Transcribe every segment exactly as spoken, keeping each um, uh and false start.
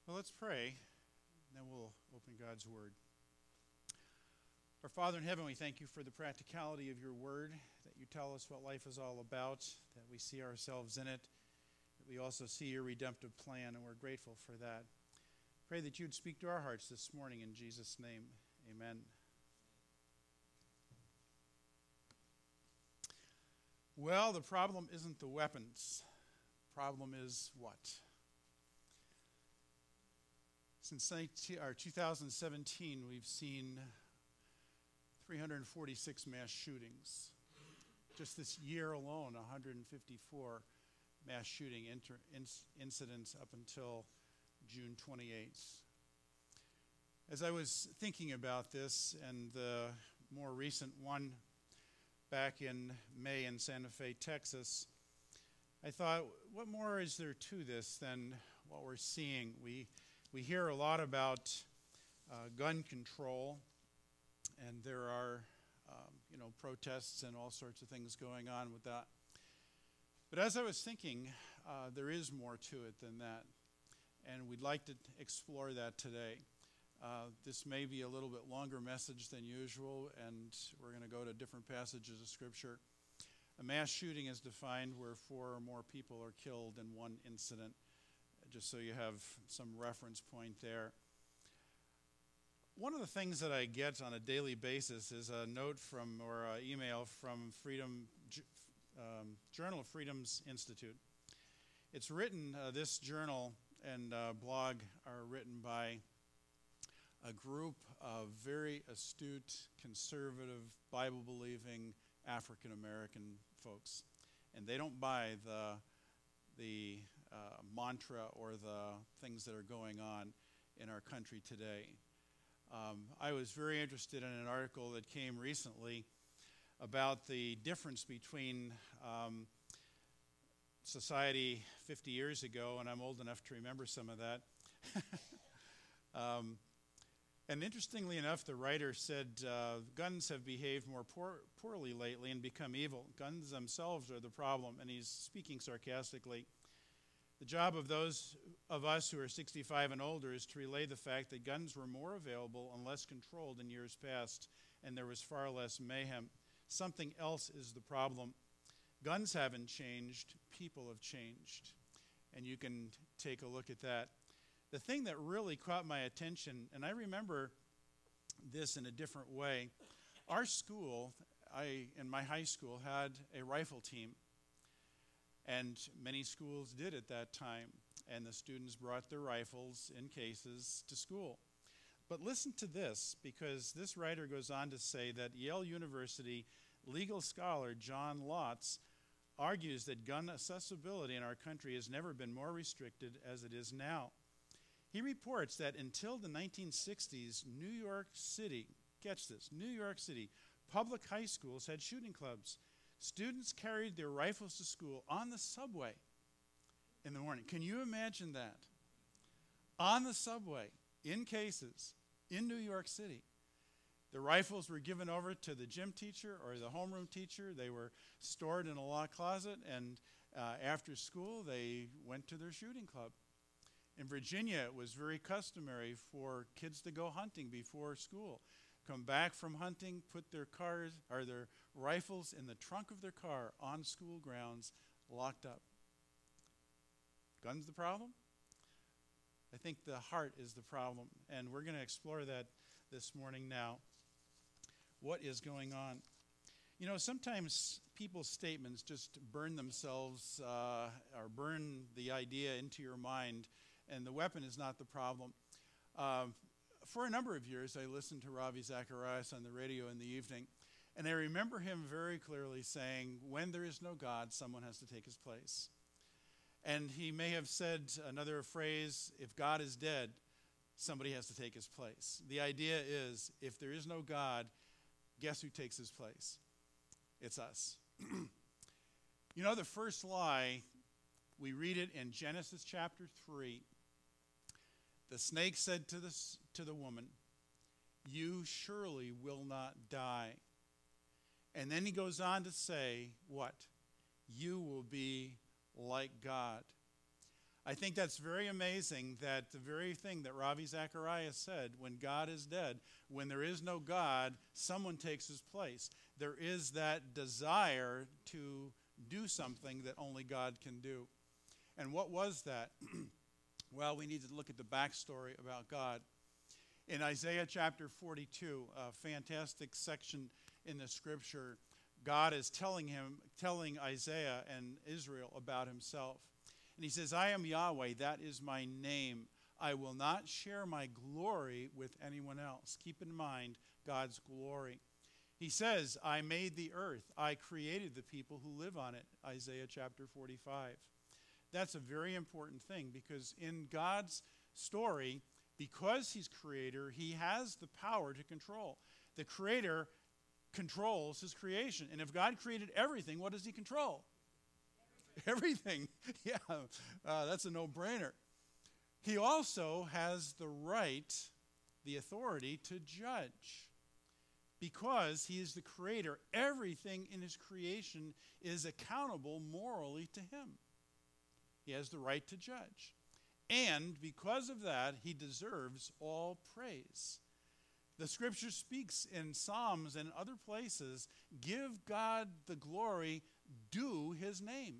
Well, let's pray, and then we'll open God's Word. Our Father in heaven, we thank you for the practicality of your Word, that you tell us what life is all about, that we see ourselves in it, that we also see your redemptive plan, and we're grateful for that. Pray that you'd speak to our hearts this morning in Jesus' name. Amen. Well, the problem isn't the weapons. The problem is what? Since two thousand seventeen, we've seen three hundred forty-six mass shootings. Just this year alone, one hundred fifty-four mass shooting inter- inc- incidents up until June twenty-eighth. As I was thinking about this, and the more recent one back in May in Santa Fe, Texas, I thought, what more is there to this than what we're seeing? We We hear a lot about uh, gun control, and there are, um, you know, protests and all sorts of things going on with that. But as I was thinking, uh, there is more to it than that, and we'd like to explore that today. Uh, this may be a little bit longer message than usual, and we're going to go to different passages of Scripture. A mass shooting is defined where four or more people are killed in one incident, just so you have some reference point there. One of the things that I get on a daily basis is a note from, or an email from Freedom, um, Journal of Freedom's Institute. It's written, uh, this journal and uh, blog are written by a group of very astute, conservative, Bible-believing African-American folks. And they don't buy the the uh, mantra or the things that are going on in our country today. Um, I was very interested in an article that came recently about the difference between um, society fifty years ago, and I'm old enough to remember some of that. um, and interestingly enough, the writer said uh, guns have behaved more poor, poorly lately and become evil. Guns themselves are the problem, and he's speaking sarcastically. The job of those of us who are sixty-five and older is to relay the fact that guns were more available and less controlled in years past, and there was far less mayhem. Something else is the problem. Guns haven't changed, people have changed. And you can take a look at that. The thing that really caught my attention, and I remember this in a different way, our school, I in my high school, had a rifle team. And many schools did at that time, and the students brought their rifles in cases to school. But listen to this, because this writer goes on to say that Yale University legal scholar John Lotz argues that gun accessibility in our country has never been more restricted as it is now. He reports that until the nineteen sixties, New York City, catch this, New York City, public high schools had shooting clubs. Students carried their rifles to school on the subway in the morning. Can you imagine that? On the subway, in cases, in New York City. The rifles were given over to the gym teacher or the homeroom teacher. They were stored in a locked closet, and uh, after school, they went to their shooting club. In Virginia, it was very customary for kids to go hunting before school. Come back from hunting, put their cars or their rifles in the trunk of their car on school grounds, locked up. Guns the problem? I think the heart is the problem, and we're going to explore that this morning now. What is going on? You know, sometimes people's statements just burn themselves uh, or burn the idea into your mind, and the weapon is not the problem. Um, For a number of years, I listened to Ravi Zacharias on the radio in the evening, and I remember him very clearly saying, when there is no God, someone has to take his place. And he may have said another phrase, if God is dead, somebody has to take his place. The idea is, if there is no God, guess who takes his place? It's us. You know, the first lie, we read it in Genesis chapter three. The snake said to the, to the woman, you surely will not die. And then he goes on to say, what? You will be like God. I think that's very amazing that the very thing that Ravi Zacharias said, when God is dead, when there is no God, someone takes his place. There is that desire to do something that only God can do. And what was that? Well, we need to look at the backstory about God. In Isaiah chapter forty-two, a fantastic section in the scripture, God is telling him, telling Isaiah and Israel about himself. And he says, I am Yahweh, that is my name. I will not share my glory with anyone else. Keep in mind God's glory. He says, I made the earth. I created the people who live on it. Isaiah chapter forty-five. That's a very important thing, because in God's story, because he's creator, he has the power to control. The creator controls his creation. And if God created everything, what does he control? Everything. Yeah, uh, that's a no-brainer. He also has the right, the authority to judge. Because he is the creator, everything in his creation is accountable morally to him. He has the right to judge. And because of that, he deserves all praise. The scripture speaks in Psalms and other places, give God the glory, due his name,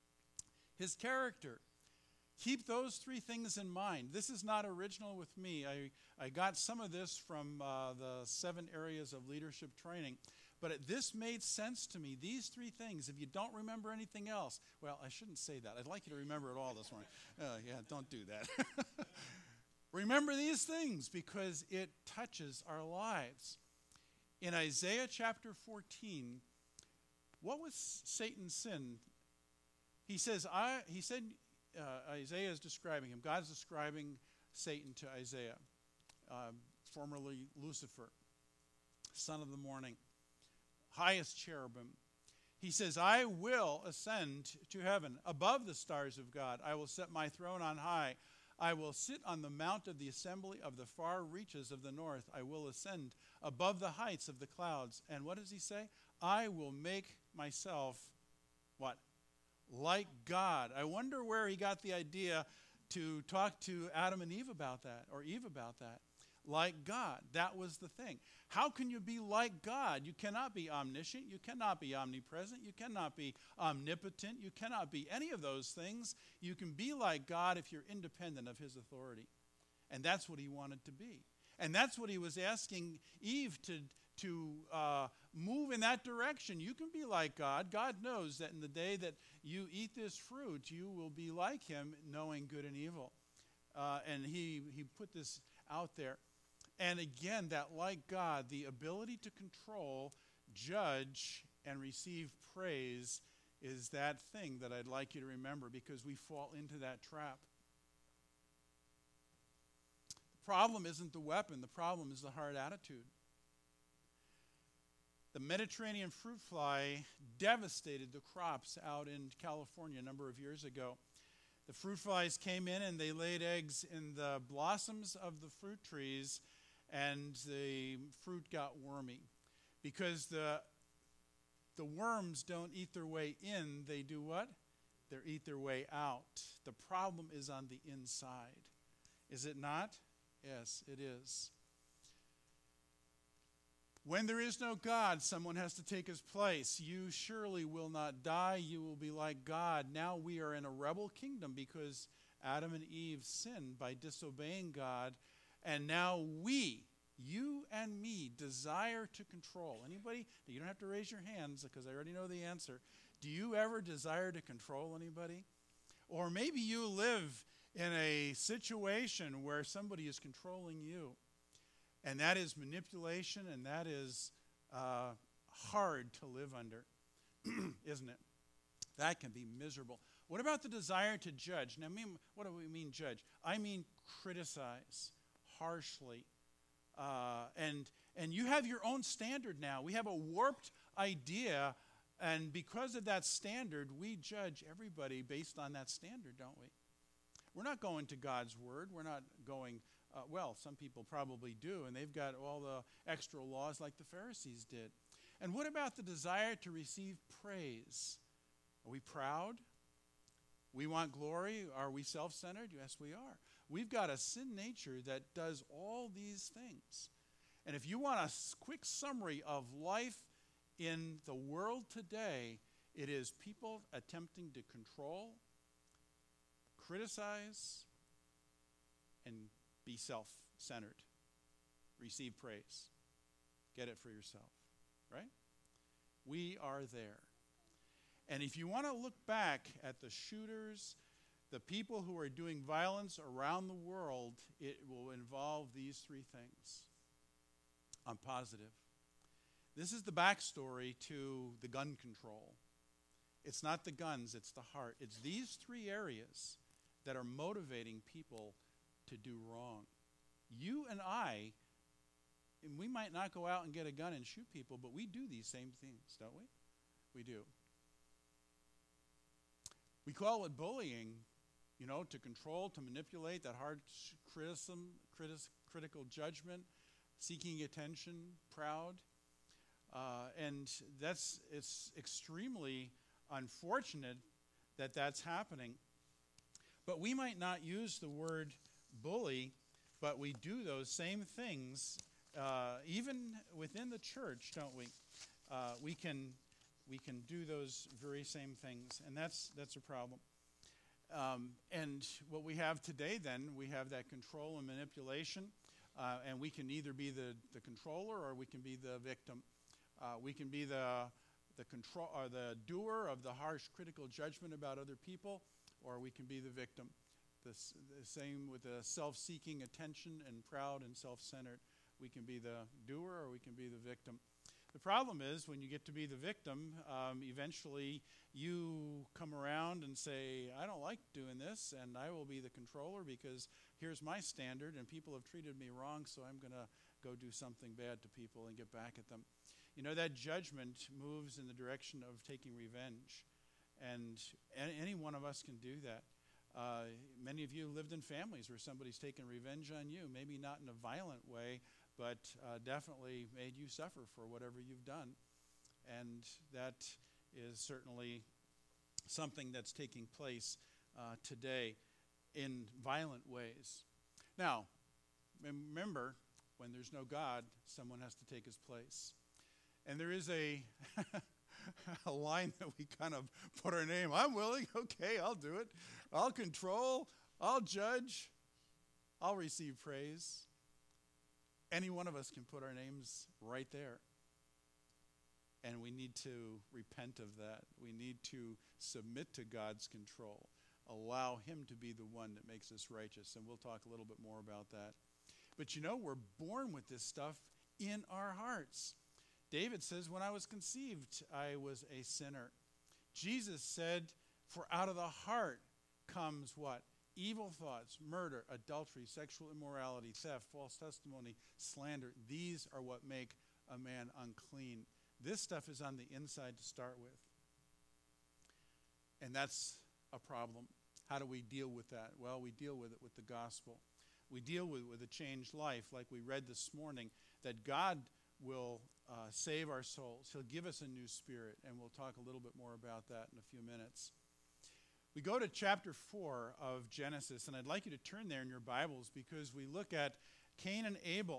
his character. Keep those three things in mind. This is not original with me. I, I got some of this from uh, the seven areas of leadership training. But it, this made sense to me. These three things, if you don't remember anything else, well, I shouldn't say that. I'd like you to remember it all this morning. Uh, yeah, don't do that. Remember these things because it touches our lives. In Isaiah chapter fourteen, what was Satan's sin? He says, I, he said, uh, Isaiah is describing him. God's describing Satan to Isaiah, uh, formerly Lucifer, son of the morning, highest cherubim. He says, I will ascend to heaven above the stars of God. I will set my throne on high. I will sit on the mount of the assembly of the far reaches of the north. I will ascend above the heights of the clouds. And what does he say? I will make myself, what? Like God. I wonder where he got the idea to talk to Adam and Eve about that, or Eve about that. Like God. That was the thing. How can you be like God? You cannot be omniscient. You cannot be omnipresent. You cannot be omnipotent. You cannot be any of those things. You can be like God if you're independent of his authority. And that's what he wanted to be. And that's what he was asking Eve to, to uh, move in that direction. You can be like God. God knows that in the day that you eat this fruit, you will be like him, knowing good and evil. Uh, and he, he put this out there. And again, that like God, the ability to control, judge, and receive praise is that thing that I'd like you to remember, because we fall into that trap. The problem isn't the weapon. The problem is the hard attitude. The Mediterranean fruit fly devastated the crops out in California a number of years ago. The fruit flies came in and they laid eggs in the blossoms of the fruit trees, and the fruit got wormy. Because the, the worms don't eat their way in, they do what? They eat their way out. The problem is on the inside. Is it not? Yes, it is. When there is no God, someone has to take his place. You surely will not die. You will be like God. Now we are in a rebel kingdom because Adam and Eve sinned by disobeying God. And now we, you and me, desire to control. Anybody? You don't have to raise your hands because I already know the answer. Do you ever desire to control anybody? Or maybe you live in a situation where somebody is controlling you. And that is manipulation, and that is uh, hard to live under, isn't it? That can be miserable. What about the desire to judge? Now, I mean, what do we mean judge? I mean criticize harshly. Uh, and, and you have your own standard now. We have a warped idea, and because of that standard, we judge everybody based on that standard, don't we? We're not going to God's word. We're not going... Uh, well, some people probably do, and they've got all the extra laws like the Pharisees did. And what about the desire to receive praise? Are we proud? We want glory. Are we self-centered? Yes, we are. We've got a sin nature that does all these things. And if you want a quick summary of life in the world today, it is people attempting to control, criticize, and be self-centered. Receive praise. Get it for yourself, right? We are there. And if you want to look back at the shooters, the people who are doing violence around the world, it will involve these three things. I'm positive. This is the backstory to the gun control. It's not the guns, it's the heart. It's these three areas that are motivating people to do wrong. You and I, and we might not go out and get a gun and shoot people, but we do these same things, don't we? We do. We call it bullying, you know, to control, to manipulate, that hard criticism, critis, critical judgment, seeking attention, proud. Uh, and that's, it's extremely unfortunate that that's happening. But we might not use the word bully, but we do those same things, uh, even within the church, don't we? Uh, we can we can do those very same things, and that's that's a problem. Um, and what we have today, then, we have that control and manipulation, uh, and we can either be the, the controller or we can be the victim. Uh, we can be the the control or the doer of the harsh critical judgment about other people, or we can be the victim. The, the same with the self-seeking attention and proud and self-centered. We can be the doer or we can be the victim. The problem is when you get to be the victim, um, eventually you come around and say, I don't like doing this, and I will be the controller because here's my standard, and people have treated me wrong, so I'm going to go do something bad to people and get back at them. You know, that judgment moves in the direction of taking revenge, and any one of us can do that. Uh, many of you lived in families where somebody's taken revenge on you, maybe not in a violent way, but uh, definitely made you suffer for whatever you've done. And that is certainly something that's taking place uh, today in violent ways. Now, remember, when there's no God, someone has to take his place. And there is a, a line that we kind of put our name. I'm willing. Okay, I'll do it. I'll control. I'll judge. I'll receive praise. Any one of us can put our names right there. And we need to repent of that. We need to submit to God's control. Allow him to be the one that makes us righteous. And we'll talk a little bit more about that. But you know, we're born with this stuff in our hearts. David says, when I was conceived, I was a sinner. Jesus said, for out of the heart comes what? Evil thoughts, murder, adultery, sexual immorality, theft, false testimony, slander. These are what make a man unclean. This stuff is on the inside to start with. And that's a problem. How do we deal with that? Well, we deal with it with the gospel. We deal with it with a changed life, like we read this morning, that God will uh, save our souls. He'll give us a new spirit, and we'll talk a little bit more about that in a few minutes. We go to chapter four of Genesis, and I'd like you to turn there in your Bibles because we look at Cain and Abel.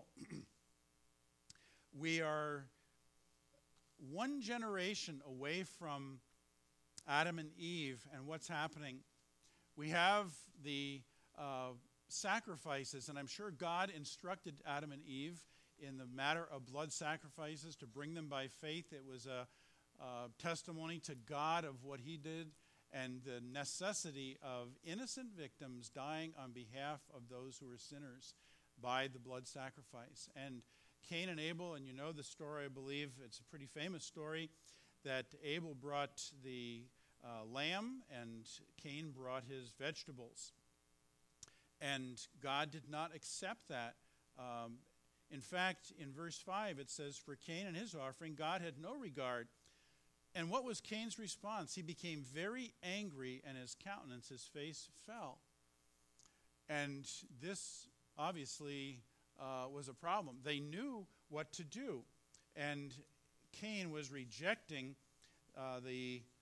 We are one generation away from Adam and Eve and what's happening. We have the uh, sacrifices, and I'm sure God instructed Adam and Eve in the matter of blood sacrifices to bring them by faith. It was a, a testimony to God of what he did and the necessity of innocent victims dying on behalf of those who are sinners by the blood sacrifice. And Cain and Abel, and you know the story, I believe it's a pretty famous story, that Abel brought the uh, lamb and Cain brought his vegetables. And God did not accept that. Um, in fact, in verse five it says, for Cain and his offering, God had no regard. And what was Cain's response? He became very angry, and his countenance, his face fell. And this obviously uh, was a problem. They knew what to do. And Cain was rejecting uh, the,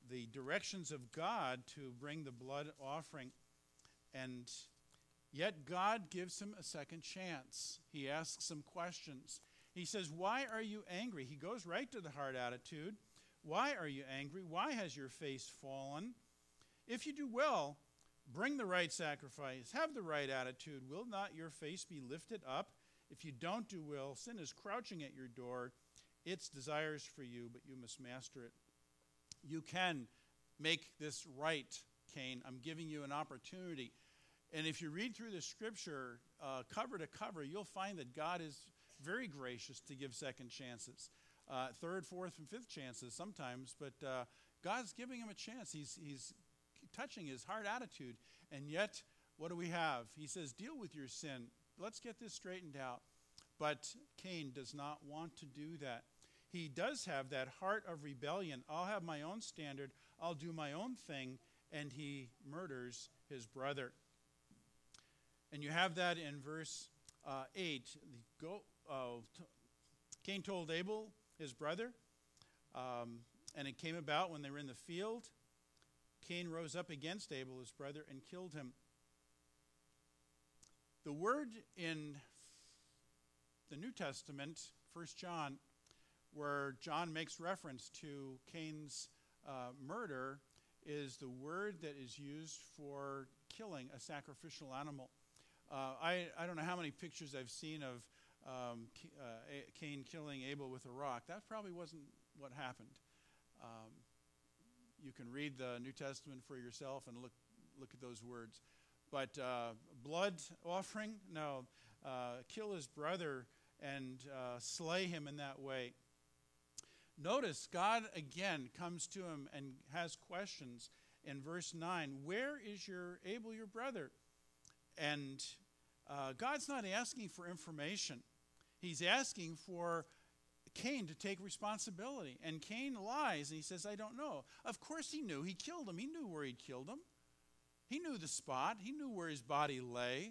the directions of God to bring the blood offering. And yet God gives him a second chance. He asks some questions. He says, why are you angry? He goes right to the heart attitude. Why are you angry? Why has your face fallen? If you do well, bring the right sacrifice. Have the right attitude. Will not your face be lifted up? If you don't do well, sin is crouching at your door. Its desires for you, but you must master it. You can make this right, Cain. I'm giving you an opportunity. And if you read through the scripture uh, cover to cover, you'll find that God is very gracious to give second chances, uh, third, fourth, and fifth chances sometimes. But uh, God's giving him a chance. He's, he's touching his heart attitude. And yet, what do we have? He says, deal with your sin. Let's get this straightened out. But Cain does not want to do that. He does have that heart of rebellion. I'll have my own standard. I'll do my own thing. And he murders his brother. And you have that in verse uh, eight. The go, uh, t- Cain told Abel, his brother, um, and it came about when they were in the field, Cain rose up against Abel, his brother, and killed him. The word in the New Testament, First John, where John makes reference to Cain's uh, murder, is the word that is used for killing a sacrificial animal. Uh, I, I don't know how many pictures I've seen of um, uh, Cain killing Abel with a rock. That probably wasn't what happened. Um, you can read the New Testament for yourself and look look at those words. But uh, blood offering? No. Uh, kill his brother and uh, slay him in that way. Notice God again comes to him and has questions in verse nine. Where is your Abel, your brother? And uh, God's not asking for information. He's asking for Cain to take responsibility. And Cain lies and he says, I don't know. Of course he knew. He killed him. He knew where he'd killed him. He knew the spot. He knew where his body lay.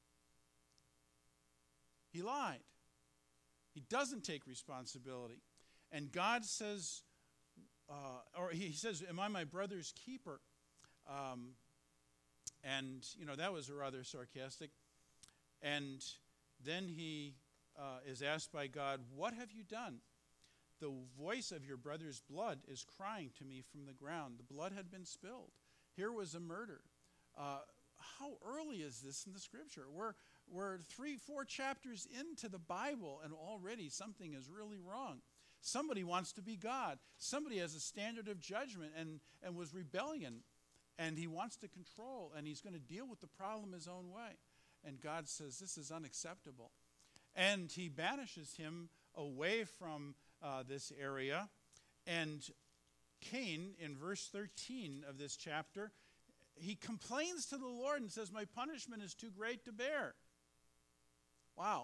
He lied. He doesn't take responsibility. And God says, uh, or he says, am I my brother's keeper? Um, and, you know, that was rather sarcastic. And then he uh, is asked by God, what have you done? The voice of your brother's blood is crying to me from the ground. The blood had been spilled. Here was a murder. Uh, how early is this in the scripture? We're, we're three, four chapters into the Bible, and already something is really wrong. Somebody wants to be God. Somebody has a standard of judgment and, and was rebellion. And he wants to control, and he's going to deal with the problem his own way. And God says, this is unacceptable. And he banishes him away from uh, this area. And Cain, in verse thirteen of this chapter, he complains to the Lord and says, my punishment is too great to bear. Wow.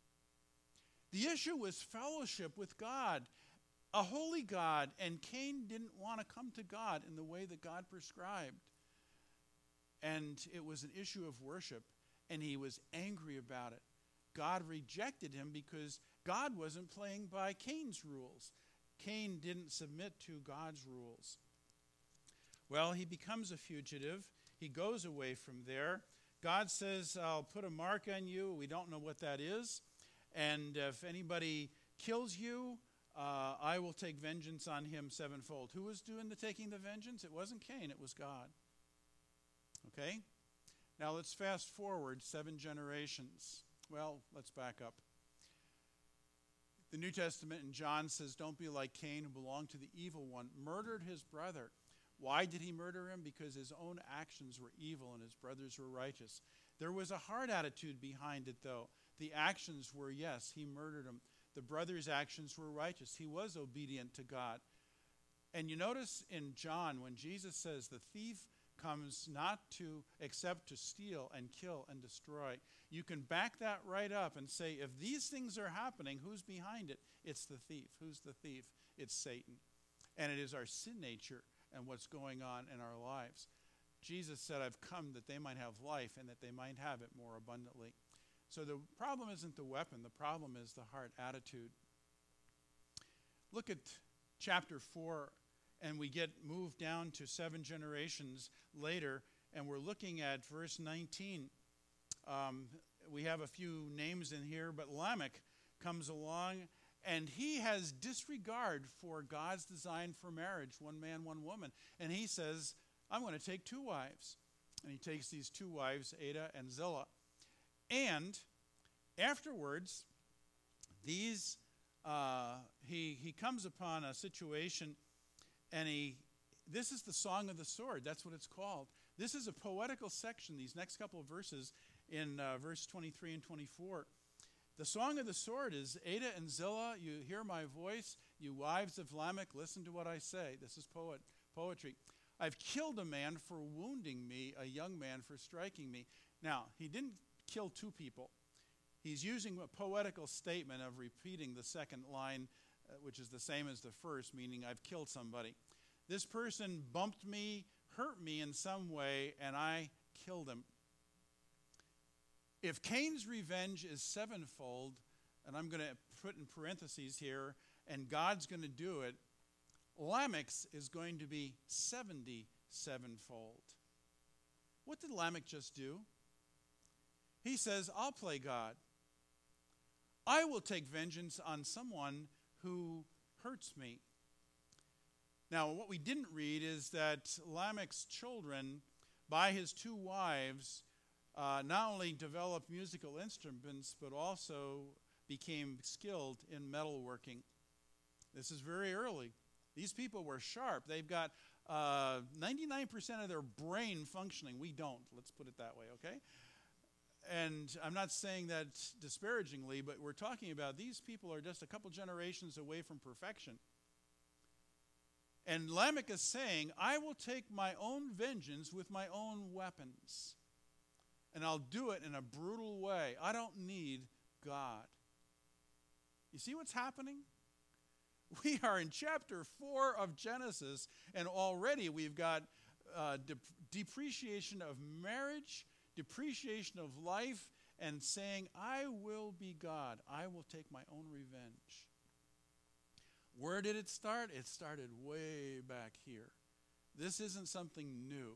The issue was fellowship with God, a holy God, and Cain didn't want to come to God in the way that God prescribed. And it was an issue of worship, and he was angry about it. God rejected him because God wasn't playing by Cain's rules. Cain didn't submit to God's rules. Well, he becomes a fugitive. He goes away from there. God says, I'll put a mark on you. We don't know what that is. And if anybody kills you, uh, I will take vengeance on him sevenfold. Who was doing the taking the vengeance? It wasn't Cain, it was God. Okay? Now let's fast forward seven generations. Well, let's back up. The New Testament in John says, don't be like Cain, who belonged to the evil one, murdered his brother. Why did he murder him? Because his own actions were evil and his brothers were righteous. There was a heart attitude behind it, though. The actions were, yes, he murdered him. The brother's actions were righteous. He was obedient to God. And you notice in John, when Jesus says the thief comes not to except to steal and kill and destroy, you can back that right up and say, if these things are happening, who's behind it? It's the thief. Who's the thief? It's Satan. And it is our sin nature and what's going on in our lives. Jesus said, I've come that they might have life and that they might have it more abundantly. So the problem isn't the weapon. The problem is the heart attitude. Look at chapter four and we get moved down to seven generations later, and we're looking at verse nineteen. Um, we have a few names in here, but Lamech comes along, and he has disregard for God's design for marriage, one man, one woman. And he says, I'm going to take two wives. And he takes these two wives, Adah and Zillah. And afterwards, these uh, he he comes upon a situation, and he this is the Song of the Sword. That's what it's called. This is a poetical section, these next couple of verses in uh, verse twenty-three and twenty-four. The Song of the Sword is, Adah and Zillah, you hear my voice. You wives of Lamech, listen to what I say. This is poet poetry. I've killed a man for wounding me, a young man for striking me. Now, he didn't kill two people. He's using a poetical statement of repeating the second line, uh, which is the same as the first, meaning I've killed somebody. This person bumped me, hurt me in some way, and I killed him. If Cain's revenge is sevenfold, and I'm going to put in parentheses here, and God's going to do it, Lamech's is going to be seventy-sevenfold. What did Lamech just do? He says, I'll play God. I will take vengeance on someone who hurts me. Now, what we didn't read is that Lamech's children, by his two wives, uh, not only developed musical instruments, but also became skilled in metalworking. This is very early. These people were sharp. They've got uh, ninety-nine percent of their brain functioning. We don't. Let's put it that way, okay? And I'm not saying that disparagingly, but we're talking about these people are just a couple generations away from perfection. And Lamech is saying, I will take my own vengeance with my own weapons. And I'll do it in a brutal way. I don't need God. You see what's happening? We are in chapter four of Genesis, and already we've got uh, de- depreciation of marriage, depreciation of life, and saying, I will be God. I will take my own revenge. Where did it start? It started way back here. This isn't something new.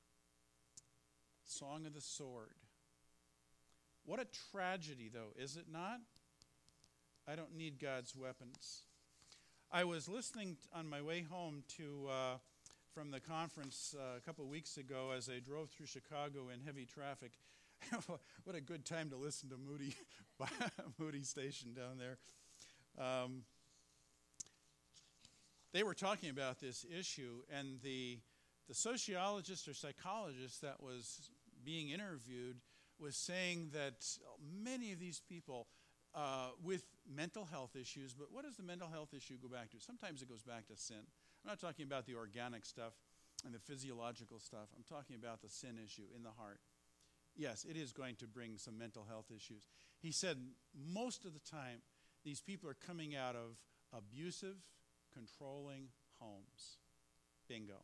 Song of the Sword. What a tragedy, though, is it not? I don't need God's weapons. I was listening on my way home to uh, from the conference uh, a couple of weeks ago as I drove through Chicago in heavy traffic. What a good time to listen to Moody, Moody Station down there. Um, they were talking about this issue, and the the sociologist or psychologist that was being interviewed was saying that many of these people uh, with mental health issues, but what does the mental health issue go back to? Sometimes it goes back to sin. I'm not talking about the organic stuff and the physiological stuff. I'm talking about the sin issue in the heart. Yes, it is going to bring some mental health issues. He said most of the time these people are coming out of abusive, controlling homes. Bingo.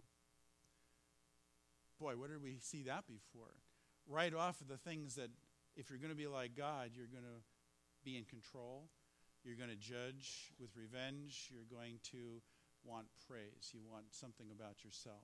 Boy, where did we see that before? Right off of the things that if you're going to be like God, you're going to be in control. You're going to judge with revenge. You're going to want praise. You want something about yourself.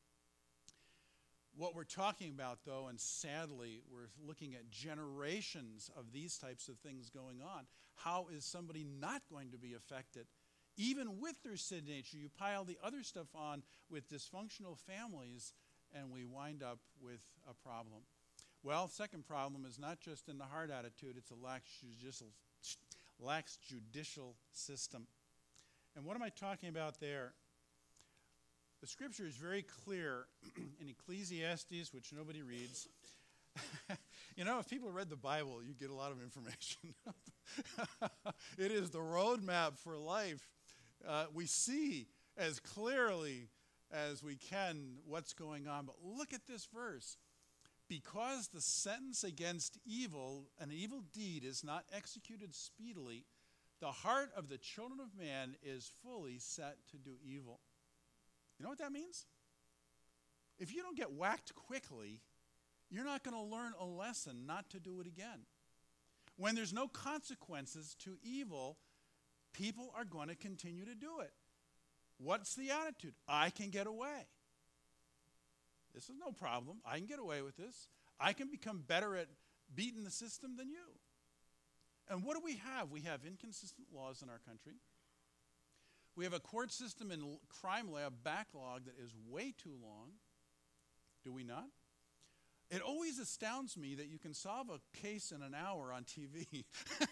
What we're talking about, though, and sadly, we're looking at generations of these types of things going on. How is somebody not going to be affected? Even with their sin nature, you pile the other stuff on with dysfunctional families, and we wind up with a problem. Well, second problem is not just in the heart attitude, it's a lax judicial, lax judicial system. And what am I talking about there? The scripture is very clear in Ecclesiastes, which nobody reads. You know, if people read the Bible, you get a lot of information. It is the roadmap for life. Uh, we see as clearly as we can what's going on. But look at this verse. Because the sentence against evil, an evil deed, is not executed speedily, the heart of the children of man is fully set to do evil. You know what that means? If you don't get whacked quickly, you're not going to learn a lesson not to do it again. When there's no consequences to evil, people are going to continue to do it. What's the attitude? I can get away. This is no problem. I can get away with this. I can become better at beating the system than you. And what do we have? We have inconsistent laws in our country. We have a court system and crime lab backlog that is way too long. Do we not? It always astounds me that you can solve a case in an hour on T V.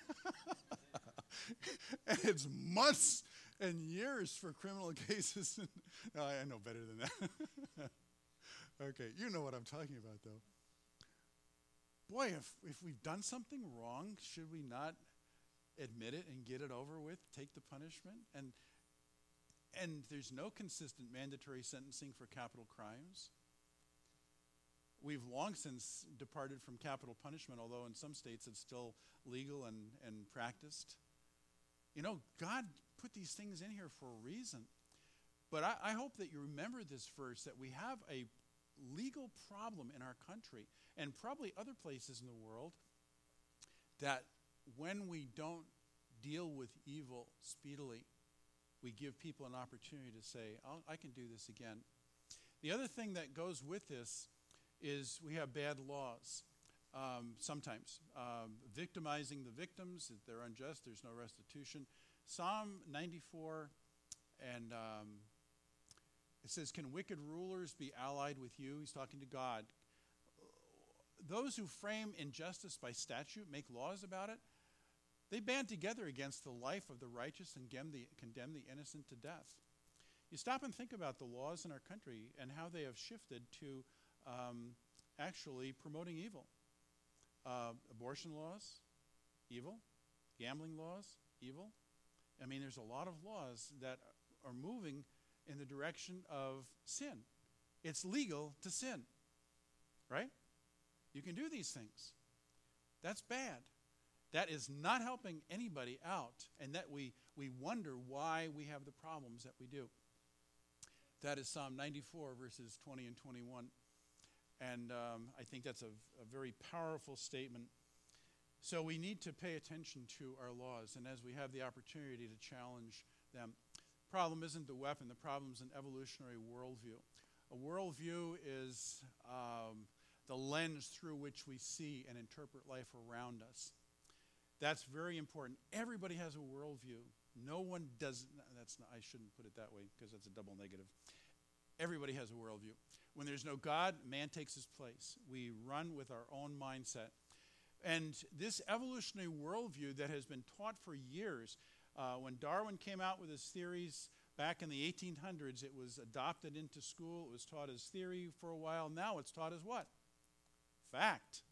And it's months and years for criminal cases. No, I know better than that. Okay, you know what I'm talking about, though. Boy, if, if we've done something wrong, should we not admit it and get it over with, take the punishment? And, and there's no consistent mandatory sentencing for capital crimes. We've long since departed from capital punishment, although in some states it's still legal and, and practiced. You know, God put these things in here for a reason. But I, I hope that you remember this verse, that we have a legal problem in our country and probably other places in the world, that when we don't deal with evil speedily, we give people an opportunity to say, I'll, I can do this again. The other thing that goes with this is we have bad laws. Um, sometimes um, victimizing the victims, if they're unjust, there's no restitution. Psalm ninety-four, and um, it says, can wicked rulers be allied with you? He's talking to God. Those who frame injustice by statute, make laws about it, they band together against the life of the righteous and condemn the, condemn the innocent to death. You stop and think about the laws in our country and how they have shifted to um, actually promoting evil. Uh, abortion laws, evil. Gambling laws, evil. I mean, there's a lot of laws that are moving in the direction of sin. It's legal to sin, right? You can do these things. That's bad. That is not helping anybody out, and that we, we wonder why we have the problems that we do. That is Psalm ninety-four, verses twenty and twenty-one. And um, I think that's a, a very powerful statement. So we need to pay attention to our laws, and as we have the opportunity to challenge them. Problem isn't the weapon. The problem is an evolutionary worldview. A worldview is um, the lens through which we see and interpret life around us. That's very important. Everybody has a worldview. No one does. That's not, I shouldn't put it that way because that's a double negative. Everybody has a worldview. When there's no God, man takes his place. We run with our own mindset. And this evolutionary worldview that has been taught for years, uh, when Darwin came out with his theories back in the eighteen hundreds, it was adopted into school. It was taught as theory for a while. Now it's taught as what? Fact.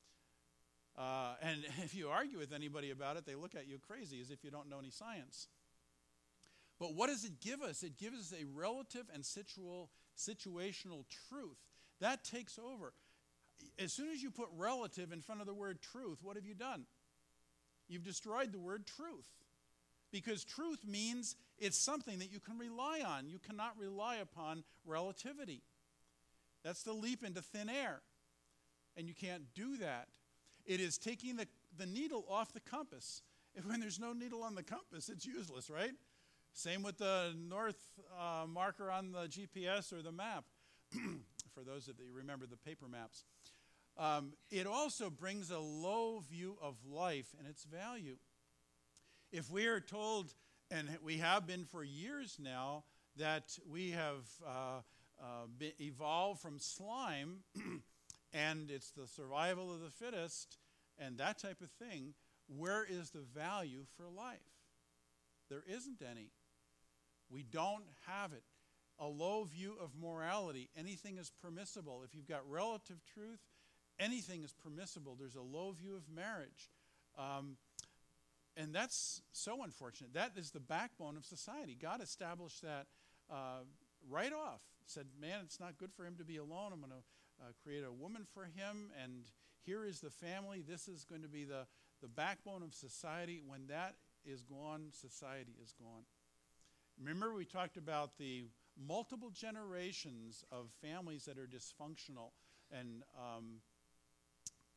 Uh, and if you argue with anybody about it, they look at you crazy as if you don't know any science. But what does it give us? It gives us a relative and situal, situational truth. That takes over. As soon as you put relative in front of the word truth, what have you done? You've destroyed the word truth. Because truth means it's something that you can rely on. You cannot rely upon relativity. That's the leap into thin air. And you can't do that. It is taking the, the needle off the compass. If when there's no needle on the compass, it's useless, right? Same with the north uh, marker on the G P S or the map, for those that remember the paper maps. Um, it also brings a low view of life and its value. If we are told, and we have been for years now, that we have uh, uh, been evolved from slime and it's the survival of the fittest and that type of thing, where is the value for life? There isn't any. We don't have it. A low view of morality. Anything is permissible. If you've got relative truth, anything is permissible. There's a low view of marriage. Um, and that's so unfortunate. That is the backbone of society. God established that uh, right off. Said, man, it's not good for him to be alone. I'm going to uh, create a woman for him, and here is the family. This is going to be the, the backbone of society. When that is gone, society is gone. Remember, we talked about the multiple generations of families that are dysfunctional and um,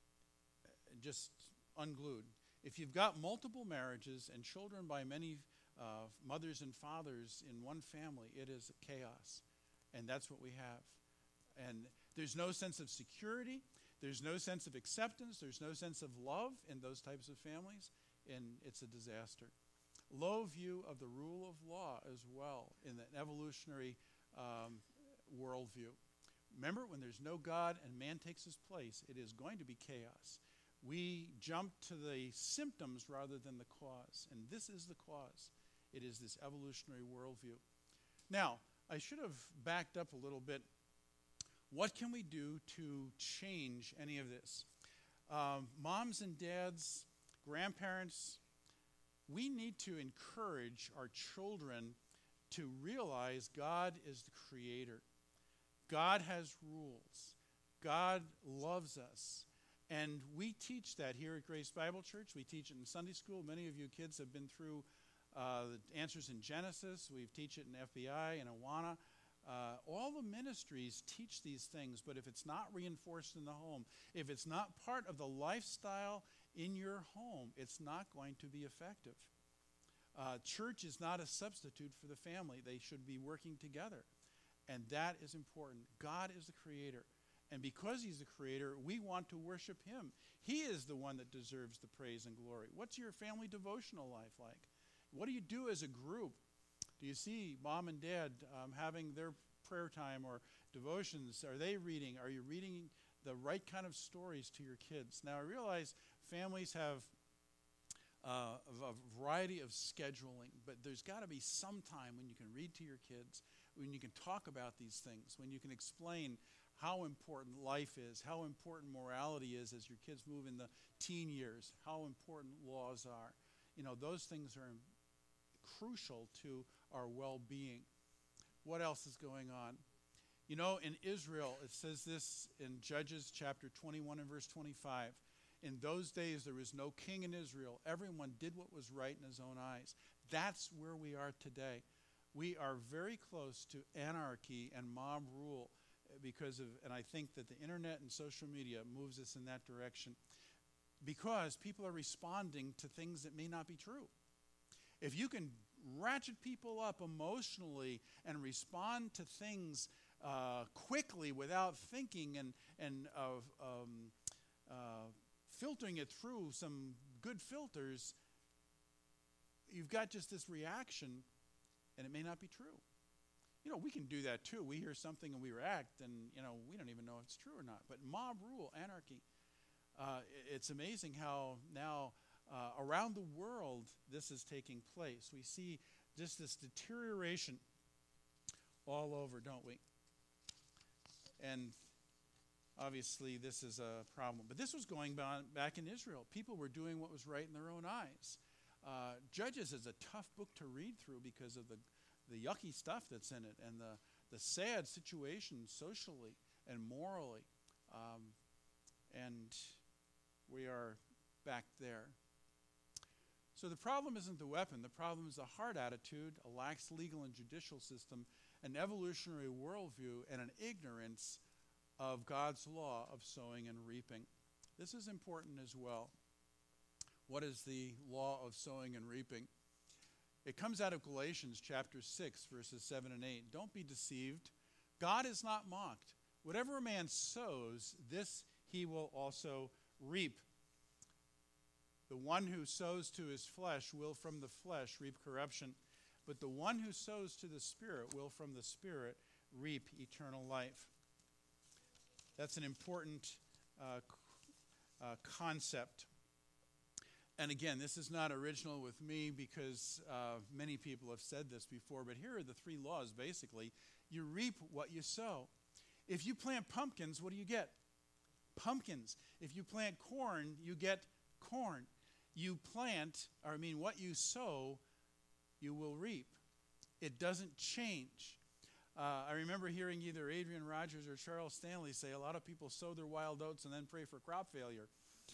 just unglued. If you've got multiple marriages and children by many uh, mothers and fathers in one family, it is chaos. And that's what we have. And there's no sense of security. There's no sense of acceptance. There's no sense of love in those types of families. And it's a disaster. Low view of the rule of law as well in an evolutionary um, worldview. Remember, when there's no God and man takes his place, it is going to be chaos. We jump to the symptoms rather than the cause. And this is the cause. It is this evolutionary worldview. Now, I should have backed up a little bit. What can we do to change any of this? Um, moms and dads, grandparents, we need to encourage our children to realize God is the creator. God has rules. God loves us. And we teach that here at Grace Bible Church. We teach it in Sunday school. Many of you kids have been through uh, the answers in Genesis. We teach it in F B I and Awana. Uh, all the ministries teach these things, but if it's not reinforced in the home, if it's not part of the lifestyle in your home, it's not going to be effective. Uh, church is not a substitute for the family. They should be working together. And that is important. God is the creator. And because he's the creator, we want to worship him. He is the one that deserves the praise and glory. What's your family devotional life like? What do you do as a group? Do you see mom and dad um, having their prayer time or devotions? Are they reading? Are you reading the right kind of stories to your kids? Now, I realize families have uh, a variety of scheduling, but there's got to be some time when you can read to your kids, when you can talk about these things, when you can explain how important life is, how important morality is as your kids move in the teen years, how important laws are. You know, those things are crucial to our well-being. What else is going on? You know, in Israel, it says this in Judges chapter twenty-one and verse twenty-five. In those days, there was no king in Israel. Everyone did what was right in his own eyes. That's where we are today. We are very close to anarchy and mob rule because of, and I think that the internet and social media moves us in that direction because people are responding to things that may not be true. If you can ratchet people up emotionally and respond to things uh, quickly without thinking and, and uh, um, uh, filtering it through some good filters, you've got just this reaction, and it may not be true. You know, we can do that too. We hear something and we react, and, you know, we don't even know if it's true or not. But mob rule, anarchy, uh, it's amazing how now uh, around the world this is taking place. We see just this deterioration all over, don't we? And obviously this is a problem. But this was going on back in Israel. People were doing what was right in their own eyes. Uh, Judges is a tough book to read through because of the the yucky stuff that's in it and the, the sad situation socially and morally. Um, and we are back there. So the problem isn't the weapon. The problem is a hard attitude, a lax legal and judicial system, an evolutionary worldview, and an ignorance of God's law of sowing and reaping. This is important as well. What is the law of sowing and reaping? It comes out of Galatians chapter six, verses seven and eight. Don't be deceived. God is not mocked. Whatever a man sows, this he will also reap. The one who sows to his flesh will from the flesh reap corruption, but the one who sows to the Spirit will from the Spirit reap eternal life. That's an important uh, uh, concept. And again, this is not original with me because uh, many people have said this before, but here are the three laws basically. You reap what you sow. If you plant pumpkins, what do you get? Pumpkins. If you plant corn, you get corn. You plant, or I mean, what you sow, you will reap. It doesn't change. Uh, I remember hearing either Adrian Rogers or Charles Stanley say a lot of people sow their wild oats and then pray for crop failure.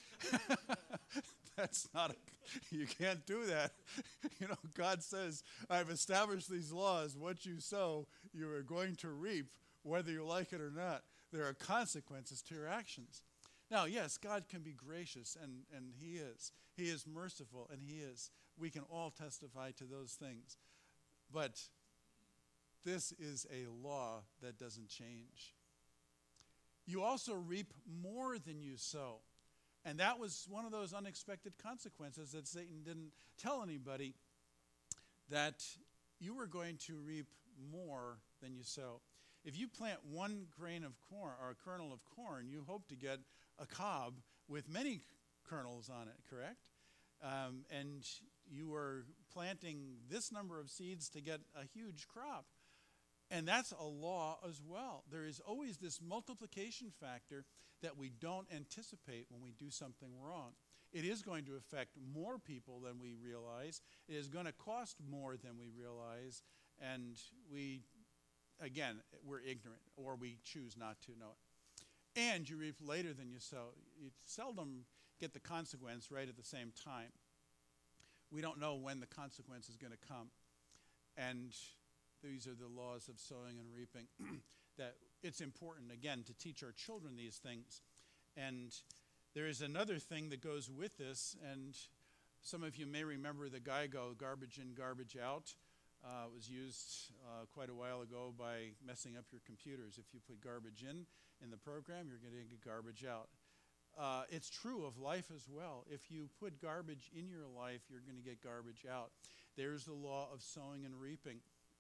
That's not, a, you can't do that. You know, God says, I've established these laws. What you sow, you are going to reap, whether you like it or not. There are consequences to your actions. Now, yes, God can be gracious, and, and he is. He is merciful, and he is. We can all testify to those things. But this is a law that doesn't change. You also reap more than you sow. And that was one of those unexpected consequences that Satan didn't tell anybody, that you were going to reap more than you sow. If you plant one grain of corn or a kernel of corn, you hope to get a cob with many kernels on it, correct? Um, and you are planting this number of seeds to get a huge crop. And that's a law as well. There is always this multiplication factor that we don't anticipate when we do something wrong. It is going to affect more people than we realize. It is going to cost more than we realize. And we, again, we're ignorant, or we choose not to know it. And you reap later than you sow. You seldom get the consequence right at the same time. We don't know when the consequence is going to come. And these are the laws of sowing and reaping. That it's important, again, to teach our children these things. And there is another thing that goes with this, and some of you may remember the GIGO, garbage in, garbage out. Uh, it was used uh, quite a while ago by messing up your computers. If you put garbage in in the program, you're going to get garbage out. Uh, it's true of life as well. If you put garbage in your life, you're going to get garbage out. There's the law of sowing and reaping.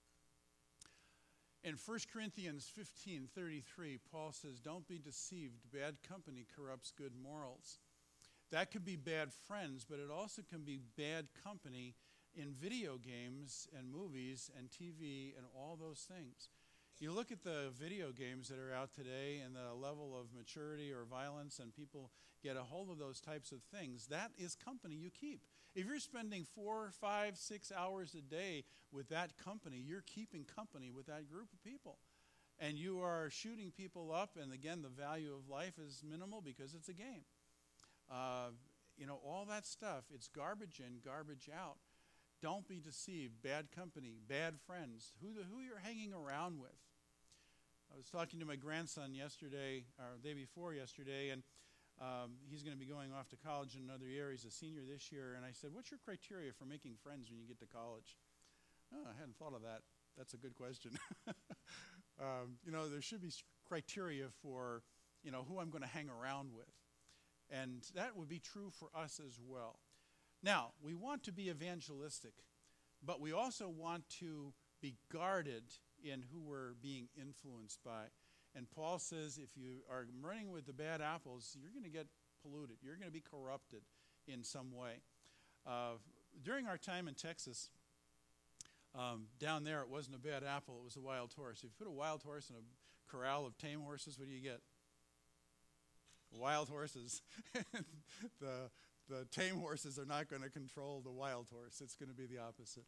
In First Corinthians fifteen thirty-three, Paul says, don't be deceived. Bad company corrupts good morals. That could be bad friends, but it also can be bad company in video games and movies and T V and all those things. You look at the video games that are out today and the level of maturity or violence, and people get a hold of those types of things. That is company you keep. If you're spending four, five, six hours a day with that company, you're keeping company with that group of people. And you are shooting people up, and again, the value of life is minimal because it's a game. Uh, you know, all that stuff, it's garbage in, garbage out. Don't be deceived. Bad company, bad friends, who, the, who you're hanging around with. I was talking to my grandson yesterday, or the day before yesterday, and um, he's going to be going off to college in another year. He's a senior this year. And I said, what's your criteria for making friends when you get to college? Oh, I hadn't thought of that. That's a good question. um, you know, there should be criteria for, you know, who I'm going to hang around with. And that would be true for us as well. Now, we want to be evangelistic, but we also want to be guarded in who we're being influenced by. And Paul says if you are running with the bad apples, you're going to get polluted. You're going to be corrupted in some way. Uh, during our time in Texas, um, down there, it wasn't a bad apple. It was a wild horse. If you put a wild horse in a corral of tame horses, what do you get? Wild horses. the, the tame horses are not going to control the wild horse. It's going to be the opposite.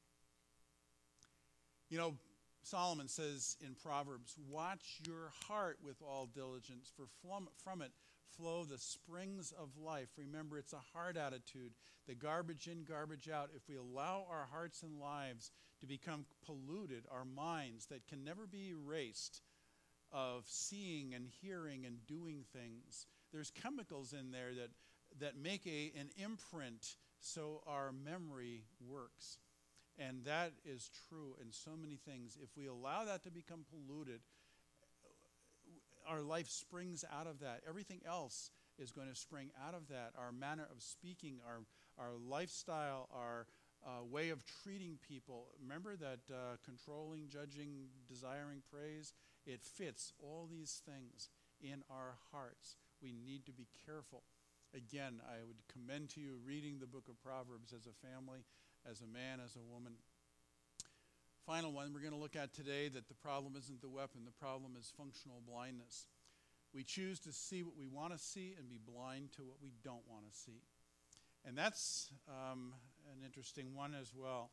You know, Solomon says in Proverbs, watch your heart with all diligence, for from, from it flow the springs of life. Remember, it's a heart attitude. The garbage in, garbage out. If we allow our hearts and lives to become polluted, our minds that can never be erased, of seeing and hearing and doing things, there's chemicals in there that, that make a, an imprint so our memory works. And that is true in so many things. If we allow that to become polluted, our life springs out of that. Everything else is going to spring out of that. Our manner of speaking, our, our lifestyle, our uh, way of treating people. Remember that uh, controlling, judging, desiring praise, it fits all these things in our hearts. We need to be careful. Again, I would commend to you reading the book of Proverbs as a family, as a man, as a woman. Final one we're going to look at today, that the problem isn't the weapon. The problem is functional blindness. We choose to see what we want to see and be blind to what we don't want to see. And that's um, an interesting one as well.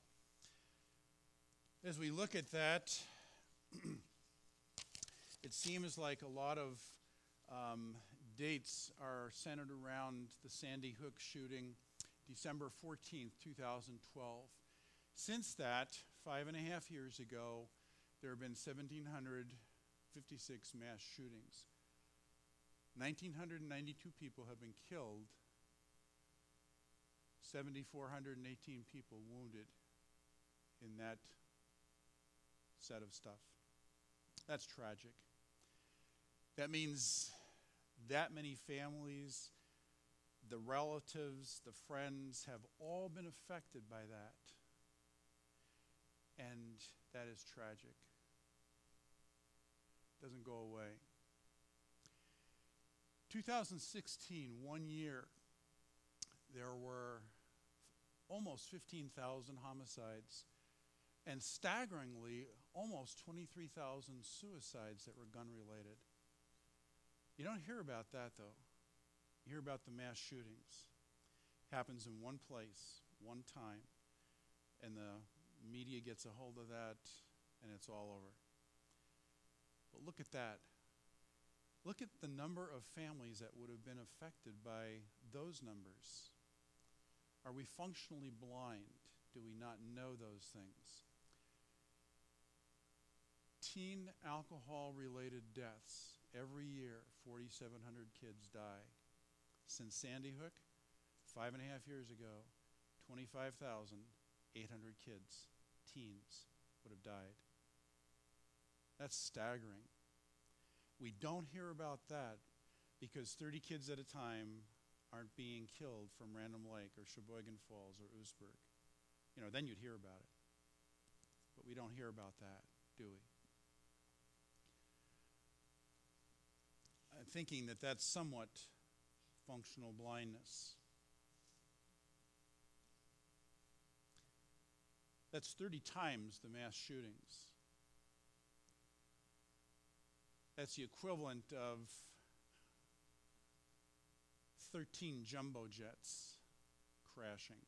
As we look at that, it seems like a lot of um, dates are centered around the Sandy Hook shooting, December fourteenth, two thousand twelve. Since that, five and a half years ago, there have been one thousand seven hundred fifty-six mass shootings. one thousand nine hundred ninety-two people have been killed. seven thousand four hundred eighteen people wounded in that set of stuff. That's tragic. That means that many families, the relatives, the friends have all been affected by that. And that is tragic. Doesn't go away. two thousand sixteen, one year, there were almost fifteen thousand homicides and staggeringly almost twenty-three thousand suicides that were gun-related. You don't hear about that, though. You hear about the mass shootings. Happens in one place, one time, and the media gets a hold of that, and it's all over. But look at that. Look at the number of families that would have been affected by those numbers. Are we functionally blind? Do we not know those things? Teen alcohol-related deaths. Every year, forty-seven hundred kids die. Since Sandy Hook, five and a half years ago, twenty-five thousand eight hundred kids, teens, would have died. That's staggering. We don't hear about that because thirty kids at a time aren't being killed from Random Lake or Sheboygan Falls or Oostburg. You know, then you'd hear about it. But we don't hear about that, do we? I'm thinking that that's somewhat functional blindness. That's thirty times the mass shootings. That's the equivalent of thirteen jumbo jets crashing.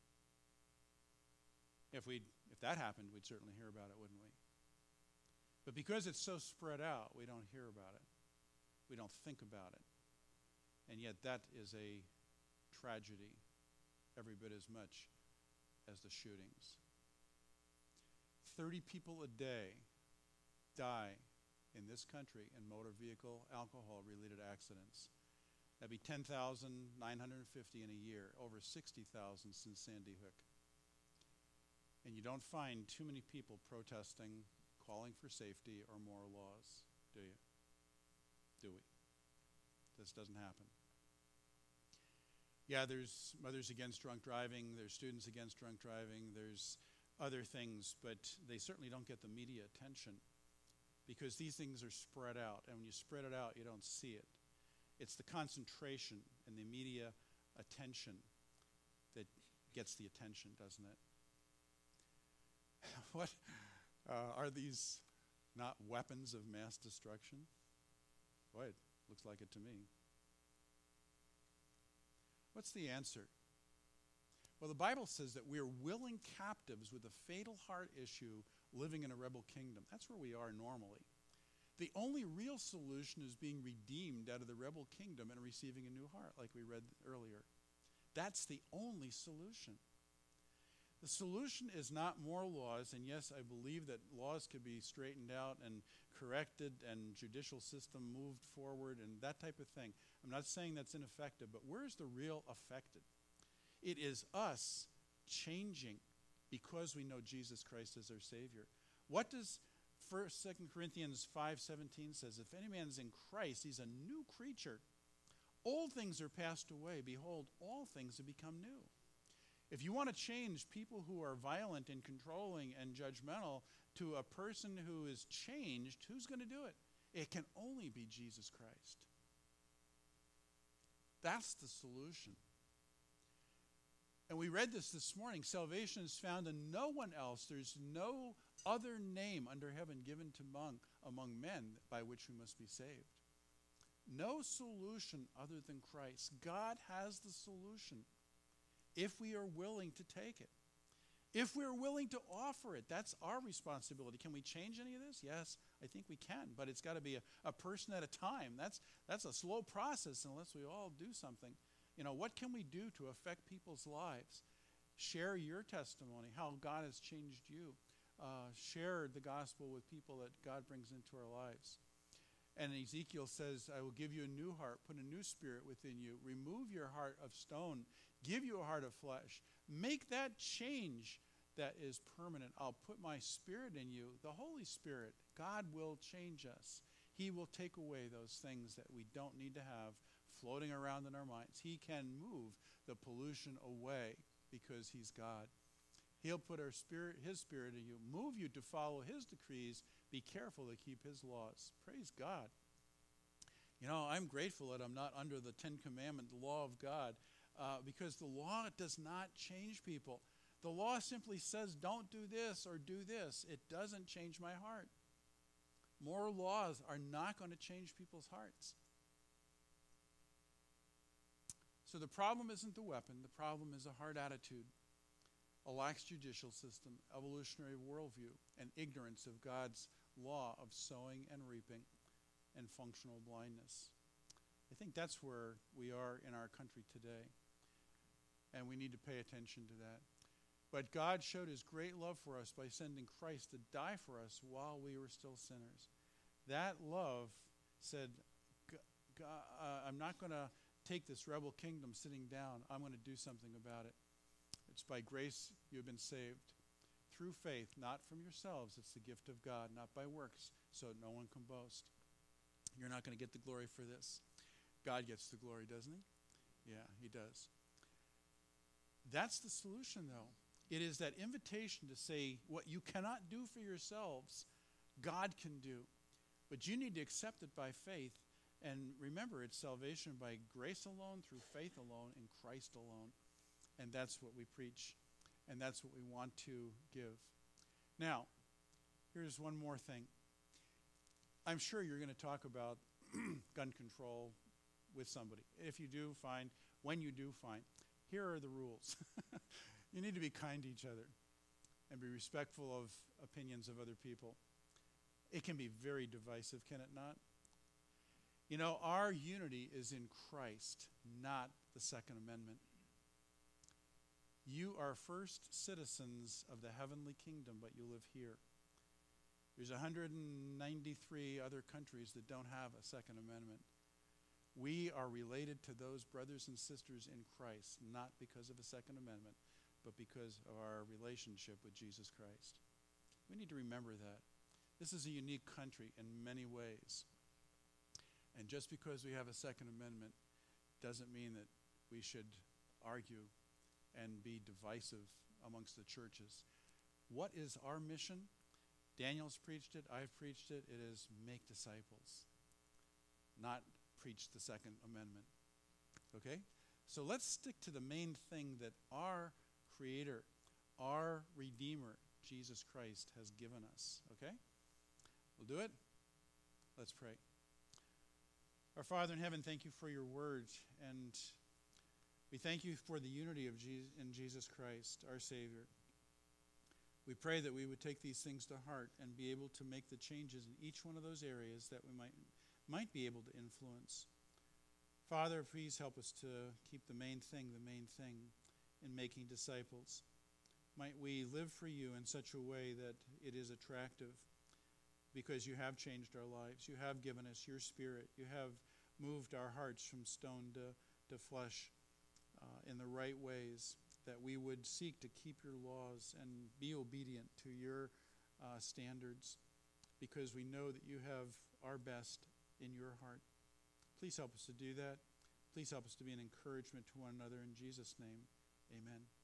If we if that happened, we'd certainly hear about it, wouldn't we? But because it's so spread out, we don't hear about it. We don't think about it. And yet that is a tragedy every bit as much as the shootings. thirty people a day die in this country in motor vehicle alcohol-related accidents. That'd be ten thousand nine hundred fifty in a year, over sixty thousand since Sandy Hook. And you don't find too many people protesting, calling for safety or more laws, do you? Do we? This doesn't happen. Yeah, there's Mothers Against Drunk Driving, there's Students Against Drunk Driving, there's other things, but they certainly don't get the media attention because these things are spread out, and when you spread it out, you don't see it. It's the concentration and the media attention that gets the attention, doesn't it? What uh, are these not weapons of mass destruction? Boy, it looks like it to me. What's the answer? Well, the Bible says that we are willing captives with a fatal heart issue living in a rebel kingdom. That's where we are normally. The only real solution is being redeemed out of the rebel kingdom and receiving a new heart, like we read earlier. That's the only solution. The solution is not more laws, and yes, I believe that laws could be straightened out and corrected and judicial system moved forward and that type of thing. I'm not saying that's ineffective, but where's the real affected? It is us changing because we know Jesus Christ as our Savior. What does First, Second Corinthians five seventeen says? If any man is in Christ, he's a new creature. Old things are passed away. Behold, all things have become new. If you want to change people who are violent and controlling and judgmental to a person who is changed, who's going to do it? It can only be Jesus Christ. That's the solution. And we read this this morning. Salvation is found in no one else. There's no other name under heaven given to among, among men by which we must be saved. No solution other than Christ. God has the solution if we are willing to take it. If we're willing to offer it, that's our responsibility. Can we change any of this? Yes, I think we can, but it's got to be a, a person at a time. That's, that's a slow process unless we all do something. You know, what can we do to affect people's lives? Share your testimony, how God has changed you. Uh, share the gospel with people that God brings into our lives. And Ezekiel says, I will give you a new heart, put a new spirit within you, remove your heart of stone, give you a heart of flesh. Make that change that is permanent. I'll put my Spirit in you, the Holy Spirit. God will change us. He will take away those things that we don't need to have floating around in our minds. He can move the pollution away because he's God. He'll put our spirit, his Spirit in you, move you to follow his decrees. Be careful to keep his laws. Praise God. You know, I'm grateful that I'm not under the Ten Commandments, the law of God, uh, because the law does not change people. The law simply says, don't do this or do this. It doesn't change my heart. Moral laws are not going to change people's hearts. So the problem isn't the weapon. The problem is a hard attitude, a lax judicial system, evolutionary worldview, and ignorance of God's law of sowing and reaping and functional blindness. I think that's where we are in our country today, and we need to pay attention to that. But God showed his great love for us by sending Christ to die for us while we were still sinners. That love said, God, uh, I'm not going to take this rebel kingdom sitting down. I'm going to do something about it. It's by grace you have been saved. Through faith, not from yourselves. It's the gift of God, not by works, so no one can boast. You're not going to get the glory for this. God gets the glory, doesn't he? Yeah, he does. That's the solution, though. It is that invitation to say what you cannot do for yourselves, God can do. But you need to accept it by faith. And remember, it's salvation by grace alone, through faith alone, in Christ alone. And that's what we preach. And that's what we want to give. Now, here's one more thing. I'm sure you're going to talk about gun control with somebody. If you do, fine. When you do, fine. Here are the rules. You need to be kind to each other and be respectful of opinions of other people. It can be very divisive, can it not? You know, our unity is in Christ, not the Second Amendment. You are first citizens of the heavenly kingdom, but you live here. There's one hundred ninety-three other countries that don't have a Second Amendment. We are related to those brothers and sisters in Christ, not because of a Second Amendment, but because of our relationship with Jesus Christ. We need to remember that. This is a unique country in many ways. And just because we have a Second Amendment doesn't mean that we should argue and be divisive amongst the churches. What is our mission? Daniel's preached it. I've preached it. It is make disciples, not preach the Second Amendment. Okay? So let's stick to the main thing that our Creator, our Redeemer, Jesus Christ, has given us. Okay? We'll do it? Let's pray. Our Father in heaven, thank you for your word, and we thank you for the unity of Jesus, in Jesus Christ, our Savior. We pray that we would take these things to heart and be able to make the changes in each one of those areas that we might, might be able to influence. Father, please help us to keep the main thing the main thing in making disciples. Might we live for you in such a way that it is attractive, because you have changed our lives. You have given us your Spirit. You have moved our hearts from stone to, to flesh uh, in the right ways, that we would seek to keep your laws and be obedient to your uh, standards, because we know that you have our best in your heart. Please help us to do that. Please help us to be an encouragement to one another. In Jesus' name, amen.